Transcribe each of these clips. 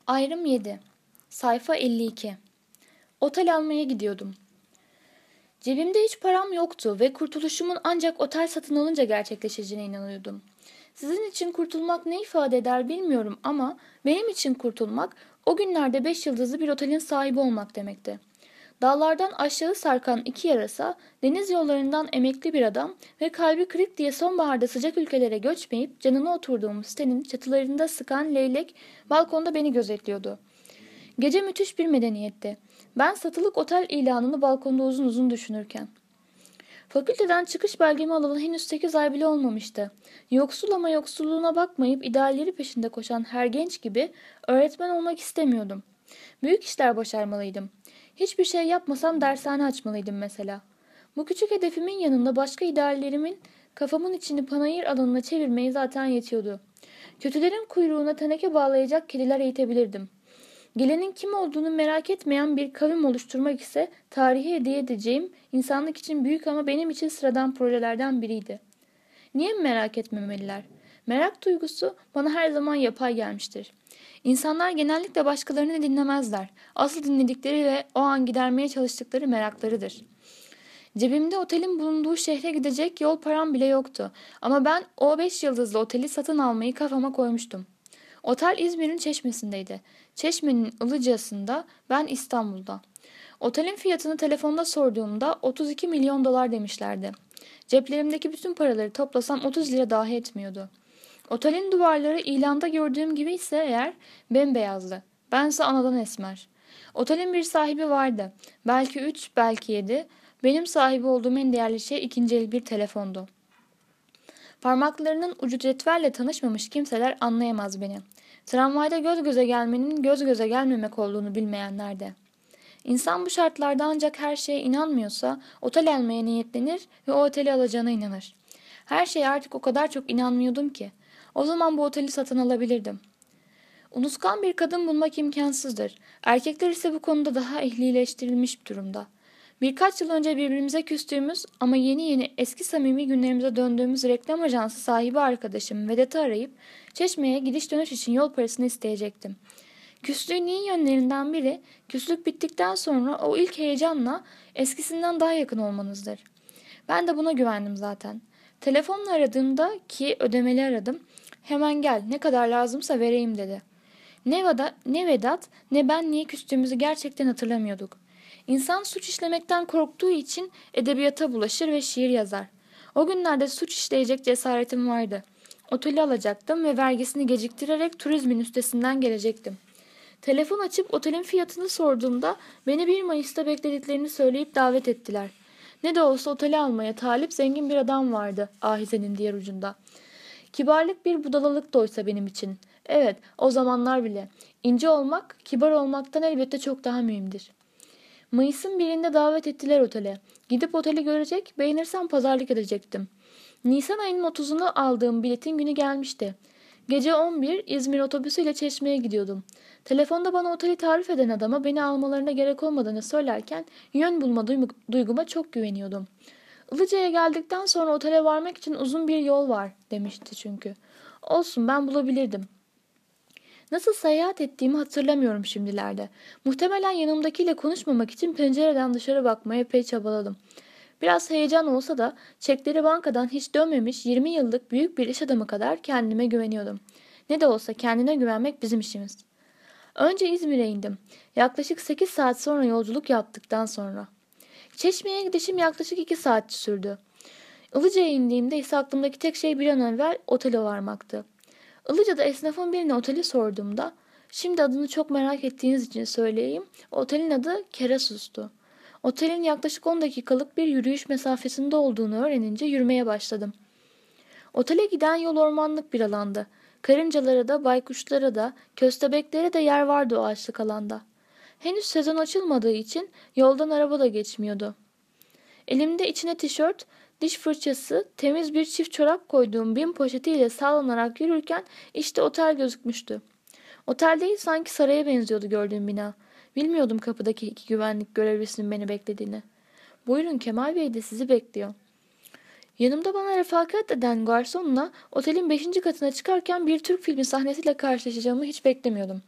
Ayrım 7. Sayfa 52. Otel almaya gidiyordum. Cebimde hiç param yoktu ve kurtuluşumun ancak otel satın alınca gerçekleşeceğine inanıyordum. Sizin için kurtulmak ne ifade eder bilmiyorum ama benim için kurtulmak o günlerde 5 yıldızlı bir otelin sahibi olmak demekti. Dağlardan aşağı sarkan iki yarasa, deniz yollarından emekli bir adam ve kalbi kırık diye sonbaharda sıcak ülkelere göçmeyip canına oturduğum sitenin çatılarında sıkan leylek balkonda beni gözetliyordu. Gece müthiş bir medeniyetti. Ben satılık otel ilanını balkonda uzun uzun düşünürken. Fakülteden çıkış belgemi alalı henüz 8 ay bile olmamıştı. Yoksul ama yoksulluğuna bakmayıp idealleri peşinde koşan her genç gibi öğretmen olmak istemiyordum. Büyük işler başarmalıydım. Hiçbir şey yapmasam dershane açmalıydım mesela. Bu küçük hedefimin yanında başka ideallerimin kafamın içini panayır alanına çevirmeyi zaten yetiyordu. Kötülerin kuyruğuna teneke bağlayacak kediler eğitebilirdim. Gelenin kim olduğunu merak etmeyen bir kavim oluşturmak ise tarihe hediye edeceğim insanlık için büyük ama benim için sıradan projelerden biriydi. Niye mi merak etmemeliler? Merak duygusu bana her zaman yapay gelmiştir. İnsanlar genellikle başkalarını dinlemezler. Asıl dinledikleri ve o an gidermeye çalıştıkları meraklarıdır. Cebimde otelin bulunduğu şehre gidecek yol param bile yoktu. Ama ben o 5 yıldızlı oteli satın almayı kafama koymuştum. Otel İzmir'in Çeşme'sindeydi. Çeşme'nin Ilıca'sında, ben İstanbul'da. Otelin fiyatını telefonda sorduğumda 32 milyon dolar demişlerdi. Ceplerimdeki bütün paraları toplasam 30 lira dahi etmiyordu. Otelin duvarları ilanda gördüğüm gibi ise eğer bembeyazdı. Bense anadan esmer. Otelin bir sahibi vardı. Belki 3, belki 7. Benim sahibi olduğum en değerli şey ikinci el bir telefondu. Parmaklarının ucu cetvelle tanışmamış kimseler anlayamaz beni. Tramvayda göz göze gelmenin göz göze gelmemek olduğunu bilmeyenler de. İnsan bu şartlarda ancak her şeye inanmıyorsa otel almaya niyetlenir ve o oteli alacağına inanır. Her şeye artık o kadar çok inanmıyordum ki. O zaman bu oteli satın alabilirdim. Unutkan bir kadın bulmak imkansızdır. Erkekler ise bu konuda daha ehlileştirilmiş bir durumda. Birkaç yıl önce birbirimize küstüğümüz ama yeni yeni eski samimi günlerimize döndüğümüz reklam ajansı sahibi arkadaşım Vedat'ı arayıp Çeşme'ye gidiş dönüş için yol parasını isteyecektim. Küslüğün iyi yönlerinden biri, küslük bittikten sonra o ilk heyecanla eskisinden daha yakın olmanızdır. Ben de buna güvendim zaten. Telefonla aradığımda ki ödemeli aradım. Hemen gel, ne kadar lazımsa vereyim dedi. Ne Vedat ne ben niye küstüğümüzü gerçekten hatırlamıyorduk. İnsan suç işlemekten korktuğu için edebiyata bulaşır ve şiir yazar. O günlerde suç işleyecek cesaretim vardı. Oteli alacaktım ve vergisini geciktirerek turizmin üstesinden gelecektim. Telefon açıp otelin fiyatını sorduğumda beni 1 Mayıs'ta beklediklerini söyleyip davet ettiler. Ne de olsa oteli almaya talip zengin bir adam vardı ahizenin diğer ucunda. Kibarlık bir budalalık da oysa benim için. Evet, o zamanlar bile. İnce olmak, kibar olmaktan elbette çok daha mühimdir. Mayıs'ın birinde davet ettiler otele. Gidip oteli görecek, beğenirsem pazarlık edecektim. Nisan ayının 30'unu aldığım biletin günü gelmişti. Gece 11 İzmir otobüsüyle Çeşme'ye gidiyordum. Telefonda bana oteli tarif eden adama beni almalarına gerek olmadığını söylerken yön bulma duyguma çok güveniyordum. Ilıca'ya geldikten sonra otele varmak için uzun bir yol var demişti çünkü. Olsun, ben bulabilirdim. Nasıl seyahat ettiğimi hatırlamıyorum şimdilerde. Muhtemelen yanımdakiyle konuşmamak için pencereden dışarı bakmaya epey çabaladım. Biraz heyecan olsa da çekleri bankadan hiç dönmemiş 20 yıllık büyük bir iş adamı kadar kendime güveniyordum. Ne de olsa kendine güvenmek bizim işimiz. Önce İzmir'e indim. Yaklaşık 8 saat sonra yolculuk yaptıktan sonra. Çeşme'ye gidişim yaklaşık 2 saat sürdü. Ilıca'ya indiğimde ise aklımdaki tek şey bir an evvel otele varmaktı. Ilıca'da esnafın birine oteli sorduğumda, şimdi adını çok merak ettiğiniz için söyleyeyim, otelin adı Kerasus'tu. Otelin yaklaşık 10 dakikalık bir yürüyüş mesafesinde olduğunu öğrenince yürümeye başladım. Otele giden yol ormanlık bir alandı. Karıncalara da, baykuşlara da, köstebeklere de yer vardı o ağaçlık alanda. Henüz sezon açılmadığı için yoldan araba da geçmiyordu. Elimde içine tişört, diş fırçası, temiz bir çift çorap koyduğum bin poşetiyle sallanarak yürürken işte otel gözükmüştü. Otel değil, sanki saraya benziyordu gördüğüm bina. Bilmiyordum kapıdaki 2 güvenlik görevlisinin beni beklediğini. Buyurun, Kemal Bey de sizi bekliyor. Yanımda bana refakat eden garsonla otelin 5. katına çıkarken bir Türk filmi sahnesiyle karşılaşacağımı hiç beklemiyordum.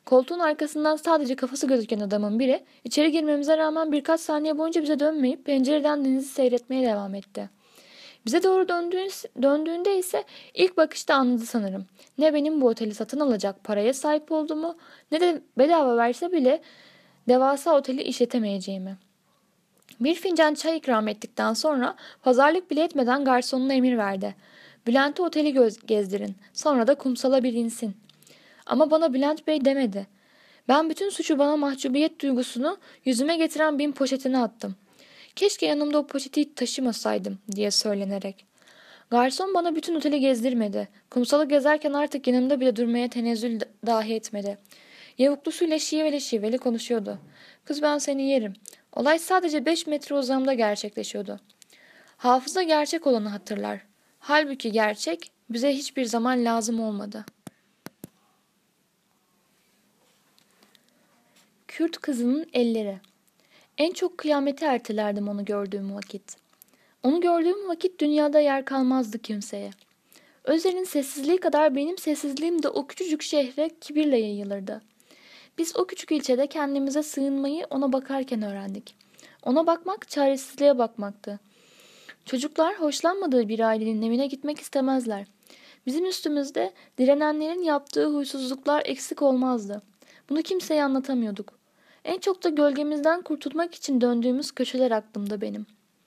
Koltuğun arkasından sadece kafası gözüken adamın biri içeri girmemize rağmen birkaç saniye boyunca bize dönmeyip pencereden denizi seyretmeye devam etti. Bize doğru döndüğünde ise ilk bakışta anladı sanırım. Ne benim bu oteli satın alacak paraya sahip olduğumu ne de bedava verse bile devasa oteli işletemeyeceğimi. Bir fincan çay ikram ettikten sonra pazarlık bile etmeden garsonuna emir verdi. Bülent'e oteli gezdirin, sonra da kumsala bir insin. Ama bana Bülent Bey demedi. Ben bütün suçu bana mahcubiyet duygusunu yüzüme getiren bin poşetine attım. Keşke yanımda o poşeti taşımasaydım diye söylenerek. Garson bana bütün oteli gezdirmedi. Kumsalı gezerken artık yanımda bile durmaya tenezzül dahi etmedi. Yavuklusuyla şiveli şiveli konuşuyordu. Kız ben seni yerim. Olay sadece 5 metre uzamda gerçekleşiyordu. Hafıza gerçek olanı hatırlar. Halbuki gerçek bize hiçbir zaman lazım olmadı. Kürt kızının elleri. En çok kıyameti ertelerdim onu gördüğüm vakit. Onu gördüğüm vakit dünyada yer kalmazdı kimseye. Özer'in sessizliği kadar benim sessizliğim de o küçücük şehre kibirle yayılırdı. Biz o küçük ilçede kendimize sığınmayı ona bakarken öğrendik. Ona bakmak çaresizliğe bakmaktı. Çocuklar hoşlanmadığı bir ailenin evine gitmek istemezler. Bizim üstümüzde direnenlerin yaptığı huysuzluklar eksik olmazdı. Bunu kimseye anlatamıyorduk. En çok da gölgemizden kurtulmak için döndüğümüz köşeler aklımda benim.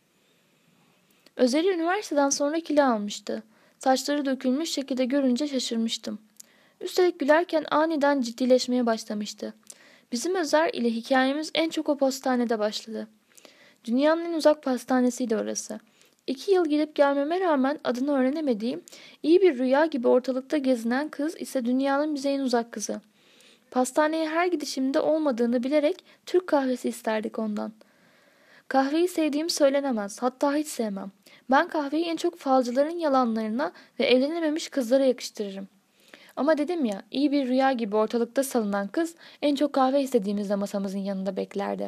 Özer'i üniversiteden sonra kilo almıştı. Saçları dökülmüş şekilde görünce şaşırmıştım. Üstelik gülerken aniden ciddileşmeye başlamıştı. Bizim Özer ile hikayemiz en çok o pastanede başladı. Dünyanın en uzak pastanesiydi orası. 2 yıl gidip gelmeme rağmen adını öğrenemediğim, iyi bir rüya gibi ortalıkta gezinen kız ise dünyanın bize en uzak kızı. Pastaneye her gidişimde olmadığını bilerek Türk kahvesi isterdik ondan. Kahveyi sevdiğim söylenemez, hatta hiç sevmem. Ben kahveyi en çok falcıların yalanlarına ve evlenememiş kızlara yakıştırırım. Ama dedim ya, iyi bir rüya gibi ortalıkta salınan kız en çok kahve istediğimizde masamızın yanında beklerdi.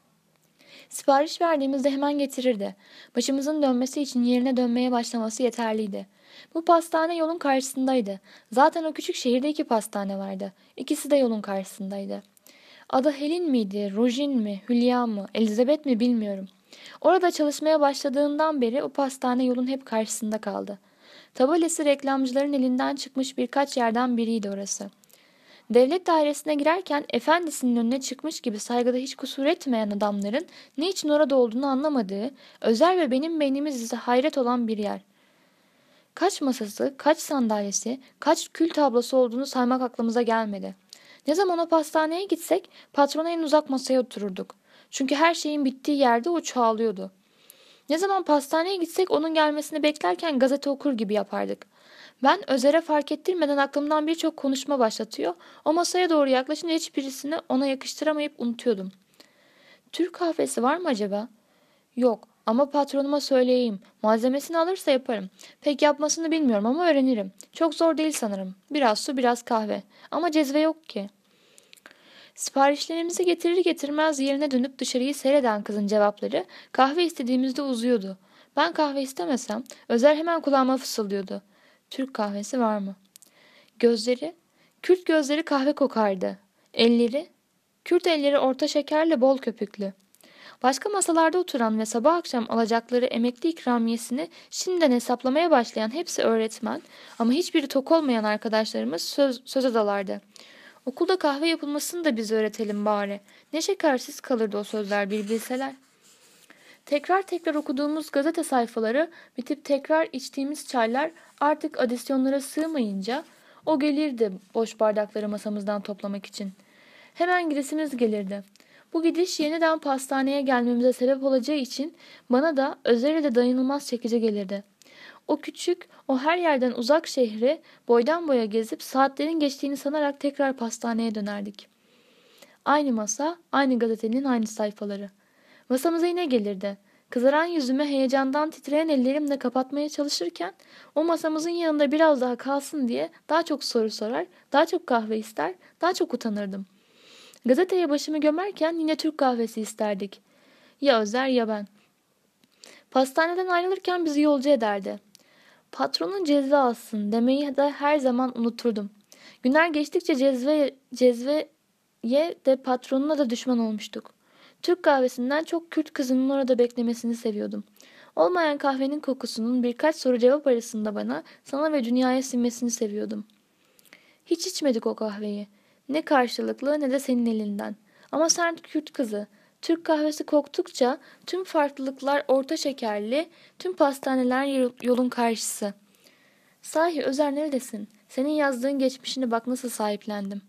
Sipariş verdiğimizde hemen getirirdi. Başımızın dönmesi için yerine dönmeye başlaması yeterliydi. Bu pastane yolun karşısındaydı. Zaten o küçük şehirde 2 pastane vardı. İkisi de yolun karşısındaydı. Adı Helin miydi, Rojin mi, Hülya mı, Elizabeth mi bilmiyorum. Orada çalışmaya başladığından beri o pastane yolun hep karşısında kaldı. Tabelası reklamcıların elinden çıkmış birkaç yerden biriydi orası. Devlet dairesine girerken efendisinin önüne çıkmış gibi saygıda hiç kusur etmeyen adamların ne için orada olduğunu anlamadığı, Özer ve benim beynimiz ise hayret olan bir yer. Kaç masası, kaç sandalyesi, kaç kül tablosu olduğunu saymak aklımıza gelmedi. Ne zaman o pastaneye gitsek patrona en uzak masaya otururduk. Çünkü her şeyin bittiği yerde o çoğalıyordu. Ne zaman pastaneye gitsek onun gelmesini beklerken gazete okur gibi yapardık. Ben Özer'e fark ettirmeden aklımdan birçok konuşma başlatıyor, o masaya doğru yaklaşınca hiçbirisini ona yakıştıramayıp unutuyordum. Türk kahvesi var mı acaba? Yok ama patronuma söyleyeyim. Malzemesini alırsa yaparım. Pek yapmasını bilmiyorum ama öğrenirim. Çok zor değil sanırım. Biraz su biraz kahve. Ama cezve yok ki. Siparişlerimizi getirir getirmez yerine dönüp dışarıyı seyreden kızın cevapları kahve istediğimizde uzuyordu. Ben kahve istemesem Özer hemen kulağıma fısıldıyordu. Türk kahvesi var mı? Gözleri, Kürt gözleri kahve kokardı. Elleri, Kürt elleri orta şekerle bol köpüklü. Başka masalarda oturan ve sabah akşam alacakları emekli ikramiyesini şimdiden hesaplamaya başlayan hepsi öğretmen ama hiçbiri tok olmayan arkadaşlarımız söze dalardı. Okulda kahve yapılmasını da biz öğretelim bari. Ne şekersiz kalırdı o sözler bir bilseler. Tekrar tekrar okuduğumuz gazete sayfaları bitip tekrar içtiğimiz çaylar artık adisyonlara sığmayınca o gelirdi boş bardakları masamızdan toplamak için. Hemen gidesimiz gelirdi. Bu gidiş yeniden pastaneye gelmemize sebep olacağı için bana da Özer'e de dayanılmaz çekici gelirdi. O küçük, o her yerden uzak şehri boydan boya gezip saatlerin geçtiğini sanarak tekrar pastaneye dönerdik. Aynı masa, aynı gazetenin aynı sayfaları. Masamıza yine gelirdi. Kızaran yüzüme heyecandan titreyen ellerimle kapatmaya çalışırken o masamızın yanında biraz daha kalsın diye daha çok soru sorar, daha çok kahve ister, daha çok utanırdım. Gazeteye başımı gömerken yine Türk kahvesi isterdik. Ya Özer ya ben. Pastaneden ayrılırken bizi yolcu ederdi. Patronun ceza alsın demeyi de her zaman unuturdum. Günler geçtikçe cezveye de patronuna da düşman olmuştuk. Türk kahvesinden çok Kürt kızının orada beklemesini seviyordum. Olmayan kahvenin kokusunun birkaç soru cevap arasında bana, sana ve dünyaya sinmesini seviyordum. Hiç içmedik o kahveyi. Ne karşılıklı ne de senin elinden. Ama sen Kürt kızı. Türk kahvesi koktukça tüm farklılıklar orta şekerli, tüm pastaneler yolun karşısı. Sahi Özer neredesin? Senin yazdığın geçmişine bak nasıl sahiplendim.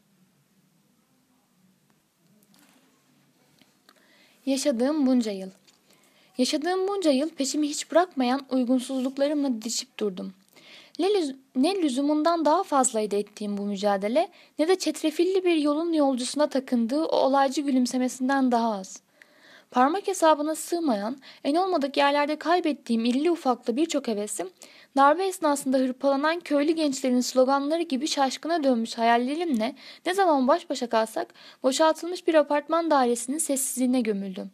Yaşadığım bunca yıl. Yaşadığım bunca yıl peşimi hiç bırakmayan uygunsuzluklarımla didişip durdum. Ne lüzumundan daha fazlaydı ettiğim bu mücadele, ne de çetrefilli bir yolun yolcusuna takındığı o olaycı gülümsemesinden daha az. Parmak hesabına sığmayan, en olmadık yerlerde kaybettiğim irili ufaklı birçok hevesim, darbe esnasında hırpalanan köylü gençlerin sloganları gibi şaşkına dönmüş hayallerimle ne zaman baş başa kalsak boşaltılmış bir apartman dairesinin sessizliğine gömüldüm.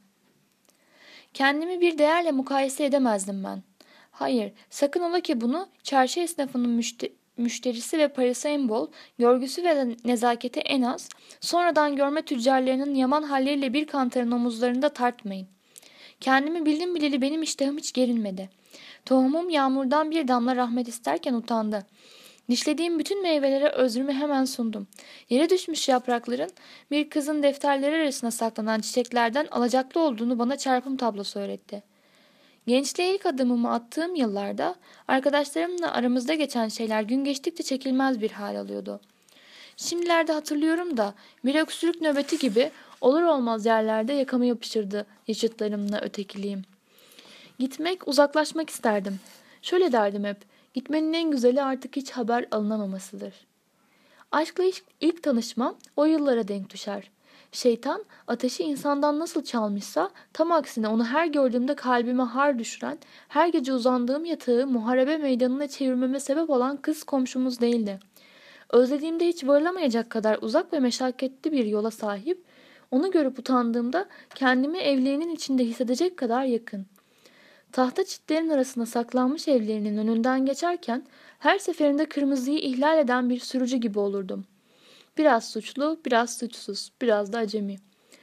Kendimi bir değerle mukayese edemezdim ben. Hayır, sakın ola ki bunu çarşı esnafının müşterisi ve parası en bol, görgüsü ve nezaketi en az, sonradan görme tüccarlarının yaman halleriyle bir kantarın omuzlarında tartmayın. Kendimi bildim bileli benim iştahım hiç gerinmedi. Tohumum yağmurdan bir damla rahmet isterken utandı. Dişlediğim bütün meyvelere özrümü hemen sundum. Yere düşmüş yaprakların bir kızın defterleri arasına saklanan çiçeklerden alacaklı olduğunu bana çarpım tablosu öğretti. Gençliğe ilk adımımı attığım yıllarda arkadaşlarımla aramızda geçen şeyler gün geçtikçe çekilmez bir hal alıyordu. Şimdilerde hatırlıyorum da bir öksürük nöbeti gibi olur olmaz yerlerde yakamı yapışırdı yaşıtlarımla ötekiliğim. Gitmek, uzaklaşmak isterdim. Şöyle derdim hep, gitmenin en güzeli artık hiç haber alınamamasıdır. Aşkla ilk tanışma o yıllara denk düşer. Şeytan ateşi insandan nasıl çalmışsa tam aksine onu her gördüğümde kalbime har düşüren, her gece uzandığım yatağı muharebe meydanına çevirmeme sebep olan kız komşumuz değildi. Özlediğimde hiç varılamayacak kadar uzak ve meşakkatli bir yola sahip, onu görüp utandığımda kendimi evlerinin içinde hissedecek kadar yakın. Tahta çitlerin arasında saklanmış evlerinin önünden geçerken her seferinde kırmızıyı ihlal eden bir sürücü gibi olurdum. Biraz suçlu, biraz suçsuz, biraz da acemi.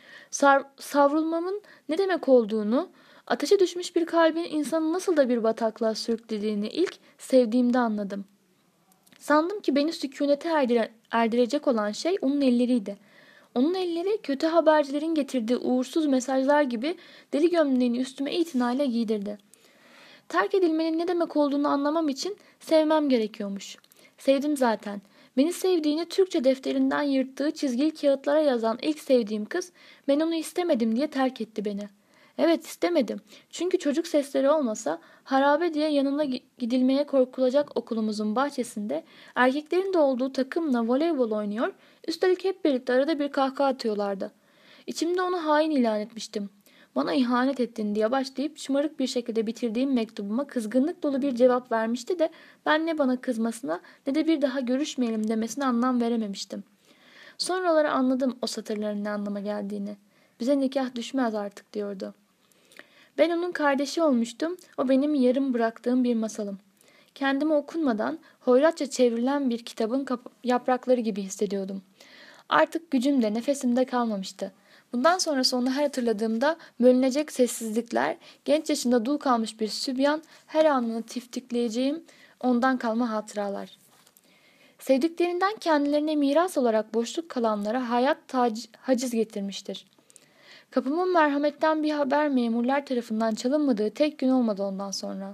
Savrulmamın ne demek olduğunu, ateşe düşmüş bir kalbin insanı nasıl da bir bataklığa sürüklediğini ilk sevdiğimde anladım. Sandım ki beni sükunete erdirecek olan şey onun elleriydi. Onun elleri kötü habercilerin getirdiği uğursuz mesajlar gibi deli gömleğini üstüme itinayla giydirdi. Terk edilmenin ne demek olduğunu anlamam için sevmem gerekiyormuş. Sevdim zaten. Beni sevdiğini Türkçe defterinden yırttığı çizgili kağıtlara yazan ilk sevdiğim kız, ben onu istemedim diye terk etti beni. Evet istemedim. Çünkü çocuk sesleri olmasa harabe diye yanına gidilmeye korkulacak okulumuzun bahçesinde erkeklerin de olduğu takımla voleybol oynuyor, üstelik hep birlikte arada bir kahkaha atıyorlardı. İçimde onu hain ilan etmiştim. Bana ihanet ettin diye başlayıp şımarık bir şekilde bitirdiğim mektubuma kızgınlık dolu bir cevap vermişti de ben ne bana kızmasına ne de bir daha görüşmeyelim demesine anlam verememiştim. Sonraları anladım o satırların ne anlama geldiğini. Bize nikah düşmez artık diyordu. Ben onun kardeşi olmuştum, o benim yarım bıraktığım bir masalım. Kendimi okunmadan hoyratça çevrilen bir kitabın yaprakları gibi hissediyordum. Artık gücüm de nefesim de kalmamıştı. Bundan sonrası onu her hatırladığımda bölünecek sessizlikler, genç yaşında dul kalmış bir sübyan, her anını tiftikleyeceğim ondan kalma hatıralar. Sevdiklerinden kendilerine miras olarak boşluk kalanlara hayat haciz getirmiştir. Kapımın merhametten bir haber memurlar tarafından çalınmadığı tek gün olmadı ondan sonra.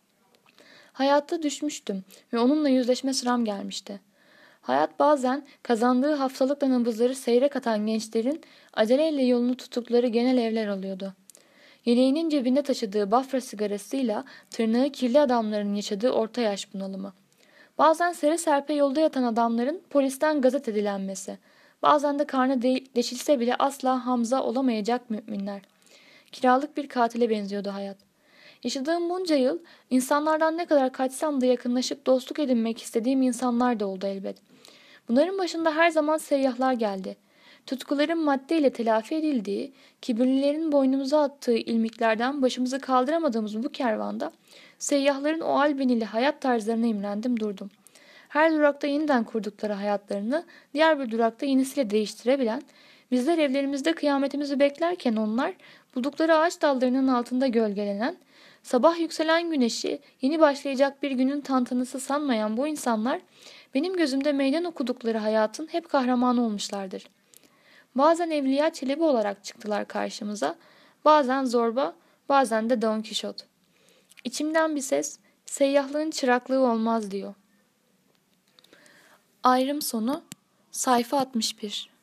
Hayatta düşmüştüm ve onunla yüzleşme sıram gelmişti. Hayat bazen kazandığı haftalıkla nabızları seyrek atan gençlerin aceleyle yolunu tuttukları genel evler alıyordu. Yeleğinin cebinde taşıdığı bafra sigarasıyla tırnağı kirli adamların yaşadığı orta yaş bunalımı. Bazen sere serpe yolda yatan adamların polisten gazete dilenmesi. Bazen de karnı deşilse bile asla Hamza olamayacak müminler. Kiralık bir katile benziyordu hayat. Yaşadığım bunca yıl insanlardan ne kadar kaçsam da yakınlaşıp dostluk edinmek istediğim insanlar da oldu elbet. Bunların başında her zaman seyyahlar geldi. Tutkuların maddeyle telafi edildiği, kibirlilerin boynumuza attığı ilmiklerden başımızı kaldıramadığımız bu kervanda seyyahların o albenili hayat tarzlarına imrendim durdum. her durakta yeniden kurdukları hayatlarını diğer bir durakta yenisiyle değiştirebilen, bizler evlerimizde kıyametimizi beklerken onlar buldukları ağaç dallarının altında gölgelenen, sabah yükselen güneşi yeni başlayacak bir günün tantanası sanmayan bu insanlar benim gözümde meydan okudukları hayatın hep kahramanı olmuşlardır. Bazen Evliya Çelebi olarak çıktılar karşımıza, bazen Zorba, bazen de Don Kişot. İçimden bir ses, "Seyyahlığın çıraklığı olmaz," diyor. Ayrım sonu, sayfa 61.